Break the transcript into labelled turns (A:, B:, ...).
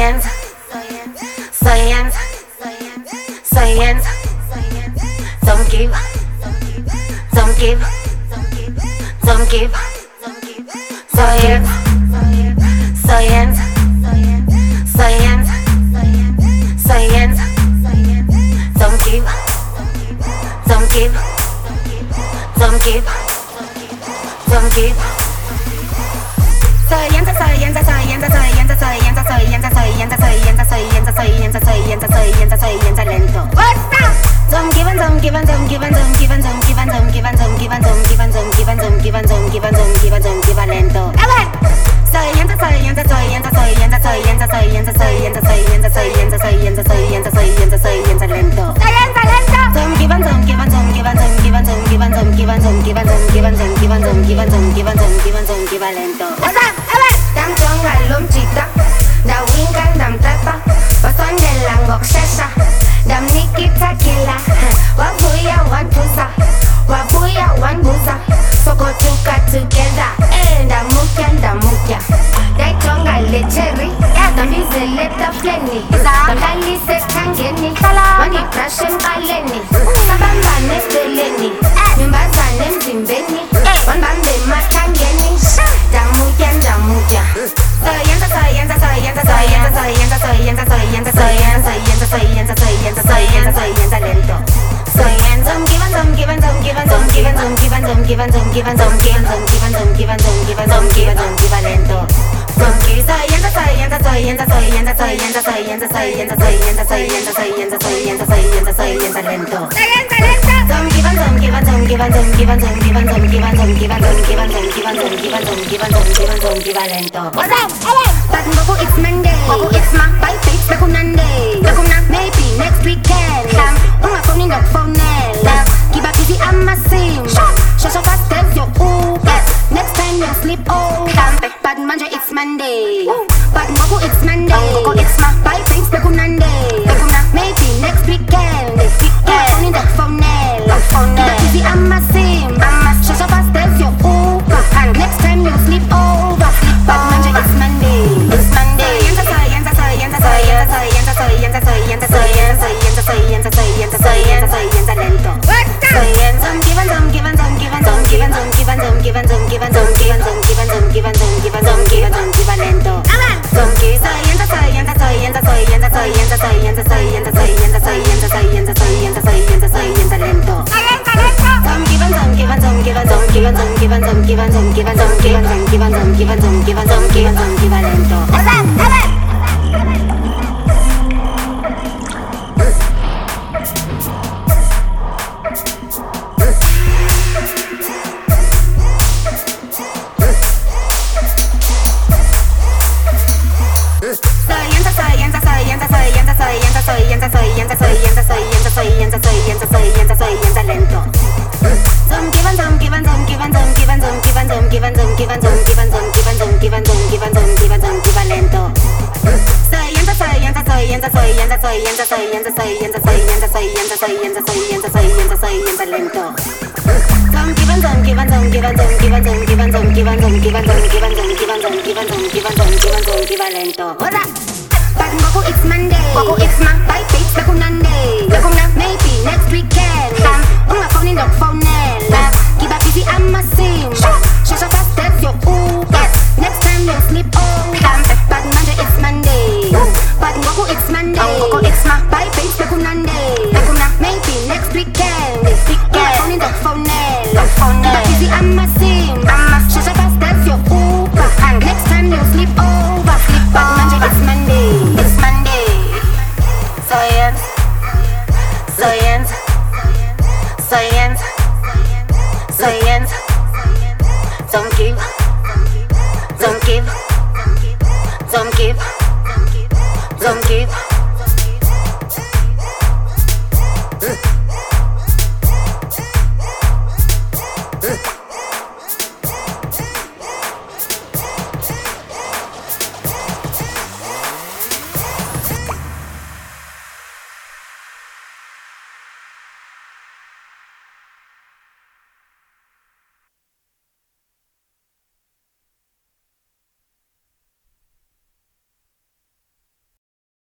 A: science, science, science. Don't give, don't give, don't give. Science, science, science, science. Don't give, don't give, don't give, don't give. Science, science, science, science, science, science, science, science, science, science, science, science, lento. Don't give and don't give and don't give and don't give and don't give and don't give and don't give and don't give and don't give and don't give and don't give and don't give and don't give lento. Science, science, science, science, science, science, science, science, science, science, science, science, lento. Don't give and don't give and don't give and don't give and don't give and don't give and don't give and don't give and don't give and don't give and don't give and don't give and don't give lento. Đám chông là lùm chỉ tắc, đào win can đam tepa, và son đèn là ngọc sesa, đam nikita kila, wa buya one buza, wa buya one buza, so go together, đam mukya, dai chong là le cherry, đam bize le ta fleni, đam dali se kangeni, one depression aleni, sabamba nesteleni, mimbaza nemzimbeni, one bande makangeni, đam mukya. Science, science, science, science, science, science, science, science, science, science, science, science, lento. Science, don't give and don't give and don't give and don't give and don't give and don't give and don't give and don't give and don't give and don't give and don't give and don't give and don't give lento. Don't give science, science, science, science, science, science, science, science, science, science, science, science, lento. Don't give and don't give and don't give and don't give and don't give and don't give and don't give and don't give and don't give and don't give and don't give and don't give and don't give lento. What's up? But Goku, it's Monday. Goku, it's my bike fix. Goku Nande. Goku na maybe next weekend. Unga phone in the phone nela. Keep up busy, I'm a sim. Show so fast as your Uber. Next time you sleep over. But Monday, it's Monday. But Goku, it's Monday. Goku, it's my bike fix. Goku Nande. Goku na maybe next weekend. Unga phone in the phone nela. Keep up busy, I'm a sim. Show so fast as your Uber. Next time you sleep over. But Monday, it's Monday. It's Monday. Science, science, science, science, science, science, science, science, science, science, science, science, lento. Science, don't give and don't give and don't give and don't give and don't give and don't give and don't give and don't give and don't give and don't give and don't give and don't give and don't give lento. Don't give science, science, science, science, science, science, science, science, science, science, science, science, science, lento. Don't give and don't give and don't give and don't give and don't give and don't give and don't give and don't give and don't give and don't give and don't give and don't give and don't give lento. But Goku, it's Monday. Goku, it's my bike fix. Goku Nande. Goku na maybe next weekend. Unga phone in the phone nela. Keep up busy, I'm a sim. Show so fast as your Uber. Next time you sleep over. But Monday, it's Monday. But Goku, it's Monday. Goku, it's my bike fix. Goku Nande. Goku na maybe next weekend. Unga phone in the phone nela. Keep up busy, I'm a sim. Show so fast as your Uber. Next time you sleep over. But Monday, it's Monday. It's Monday. Science, science, science, science. Don't give, don't give, don't give, don't give.